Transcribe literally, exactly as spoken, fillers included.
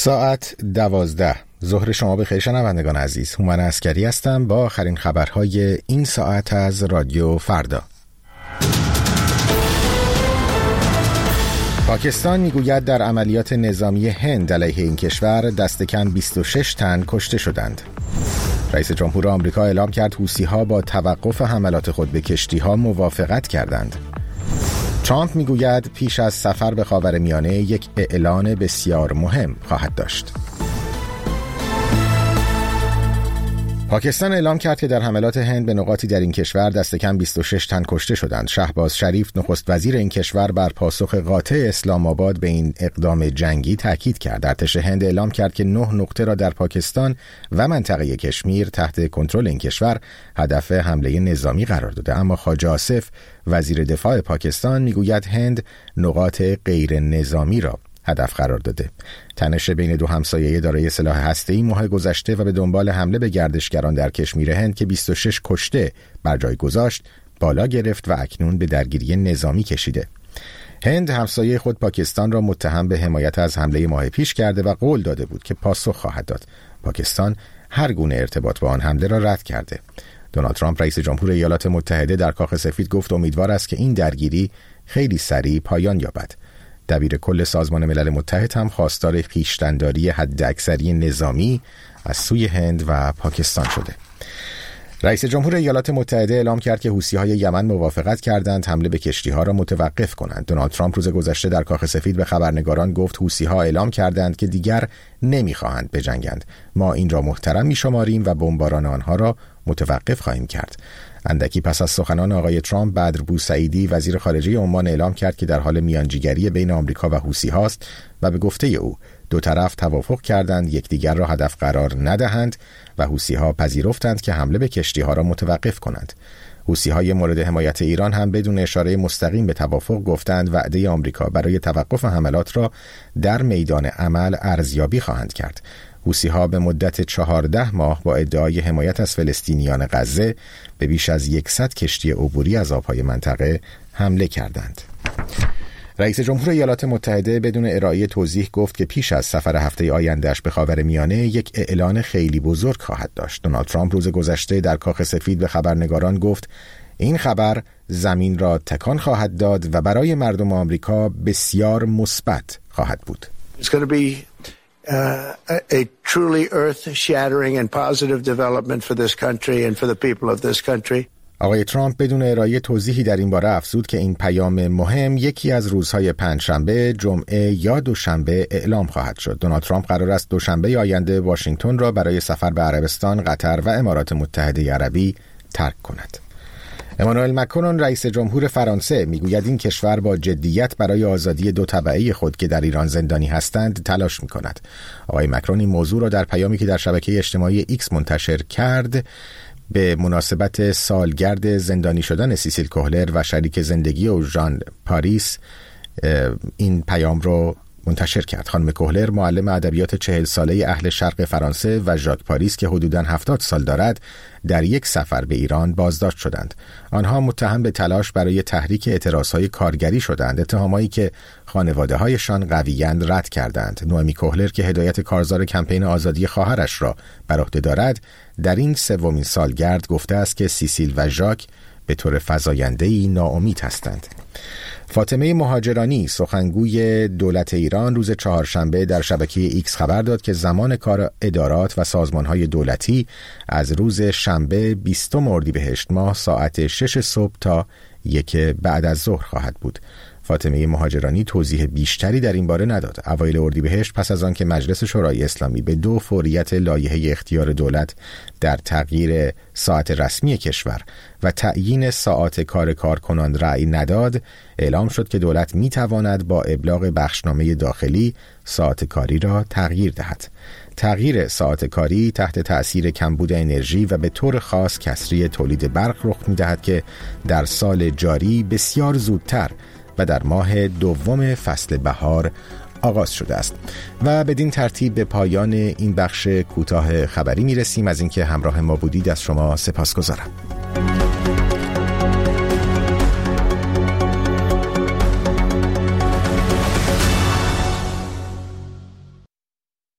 ساعت دوازده. ظهر شما بخیر شنوندگان عزیز. هومن عسکری هستم با آخرین خبرهای این ساعت از رادیو فردا. پاکستان میگوید در عملیات نظامی هند علیه این کشور دست کم بیست و شش تن کشته شدند. رئیس جمهور آمریکا اعلام کرد حوثی‌ها با توقف حملات خود به کشتی‌ها موافقت کردند. ترامپ میگوید پیش از سفر به خاورمیانه یک اعلان بسیار مهم خواهد داشت. پاکستان اعلام کرد که در حملات هند به نقاطی در این کشور دست کم بیست و شش تن کشته شدند. شهباز شریف نخست وزیر این کشور بر پاسخ قاطع اسلام آباد به این اقدام جنگی تاکید کرد. ارتش هند اعلام کرد که نه نقطه را در پاکستان و منطقه کشمیر تحت کنترل این کشور هدف حمله نظامی قرار داده، اما خواجه آصف وزیر دفاع پاکستان میگوید هند نقاط غیر نظامی را هدف قرار داده. تنش بین دو همسایه دارای سلاح هسته‌ای ماه گذشته و به دنبال حمله به گردشگران در کشمیر هند که بیست و شش کشته بر جای گذاشت بالا گرفت و اکنون به درگیری نظامی کشیده. هند همسایه خود پاکستان را متهم به حمایت از حمله ماه پیش کرده و قول داده بود که پاسخ خواهد داد. پاکستان هر گونه ارتباط با آن حمله را رد کرده. دونالد ترامپ رئیس جمهور ایالات متحده در کاخ سفید گفت امیدوار است که این درگیری خیلی سریع پایان یابد. دبیر کل سازمان ملل متحد هم خواستار خویشتن‌داری حداکثری نظامی از سوی هند و پاکستان شده. رئیس جمهور ایالات متحده اعلام کرد که حوثی‌های یمن موافقت کردند حمله به کشتی‌ها را متوقف کنند. دونالد ترامپ روز گذشته در کاخ سفید به خبرنگاران گفت حوثی‌ها اعلام کردند که دیگر نمی‌خواهند بجنگند. ما این را محترم می‌شماریم و بمباران آنها را متوقف خواهیم کرد. اندکی پس از سخنان آقای ترامپ، بدر بوسعیدی وزیر خارجه عمان اعلام کرد که در حال میانجیگری بین آمریکا و حوثی‌هاست و به گفته او دو طرف توافق کردند یکدیگر را هدف قرار ندهند و حوثی‌ها پذیرفتند که حمله به کشتی‌ها را متوقف کنند. حوثی‌های مورد حمایت ایران هم بدون اشاره مستقیم به توافق گفتند وعده آمریکا برای توقف حملات را در میدان عمل ارزیابی خواهند کرد. حوثی‌ها به مدت چهارده ماه با ادعای حمایت از فلسطینیان غزه به بیش از صد کشتی عبوری از آب‌های منطقه حمله کردند. رئیس جمهور ایالات متحده بدون ارائه توضیح گفت که پیش از سفر هفته آینده‌اش به خاورمیانه یک اعلان خیلی بزرگ خواهد داشت. دونالد ترامپ روز گذشته در کاخ سفید به خبرنگاران گفت این خبر زمین را تکان خواهد داد و برای مردم آمریکا بسیار مثبت خواهد بود. It's going to be uh, a truly earth-shattering and positive development for this country and for the people of this country. آقای ترامپ بدون ارائه توضیحی در این باره افزود که این پیام مهم یکی از روزهای پنجشنبه، جمعه یا دوشنبه اعلام خواهد شد. دونالد ترامپ قرار است دوشنبه آینده واشنگتن را برای سفر به عربستان، قطر و امارات متحده عربی ترک کند. امانوئل مکرون رئیس جمهور فرانسه میگوید این کشور با جدیت برای آزادی دو تبعه خود که در ایران زندانی هستند تلاش می‌کند. آقای مکرون این موضوع را در پیامی که در شبکه اجتماعی ایکس منتشر کرد به مناسبت سالگرد زندانی شدن سیسیل کوهلر و شریک زندگی او ژان پاریس این پیام رو منتشر کرد. خانم کوهلر معلم ادبیات چهل ساله اهل شرق فرانسه و ژاک پاریس که حدوداً هفتاد سال دارد در یک سفر به ایران بازداشت شدند. آنها متهم به تلاش برای تحریک اعتراضهای کارگری شدند، اتهامایی که خانواده‌هایشان قویاً رد کردند. نوئمی کوهلر که هدایت کارزار کمپین آزادی خواهرش را بر عهده دارد در این سومین سالگرد گفته است که سیسیل و ژاک به طور فزاینده‌ای ناامید هستند. فاطمه مهاجرانی سخنگوی دولت ایران روز چهارشنبه در شبکه ایکس خبر داد که زمان کار ادارات و سازمان‌های دولتی از روز شنبه بیستم اردیبهشت ماه ساعت شش صبح تا یک بعد از ظهر خواهد بود. فاطمه مهاجرانی توضیح بیشتری در این باره نداد. اوایل اردیبهشت پس از آن که مجلس شورای اسلامی به دو فوریت لایحه اختیار دولت در تغییر ساعت رسمی کشور و تعیین ساعات کار کارکنان رأی نداد، اعلام شد که دولت می تواند با ابلاغ بخشنامه داخلی ساعت کاری را تغییر دهد. تغییر ساعت کاری تحت تأثیر کمبود انرژی و به طور خاص کسری تولید برق رخ می دهد که در سال جاری بسیار زودتر و در ماه دوم فصل بهار آغاز شده است. و بدین ترتیب به پایان این بخش کوتاه خبری می رسیم. از اینکه همراه ما بودید از شما سپاسگزارم.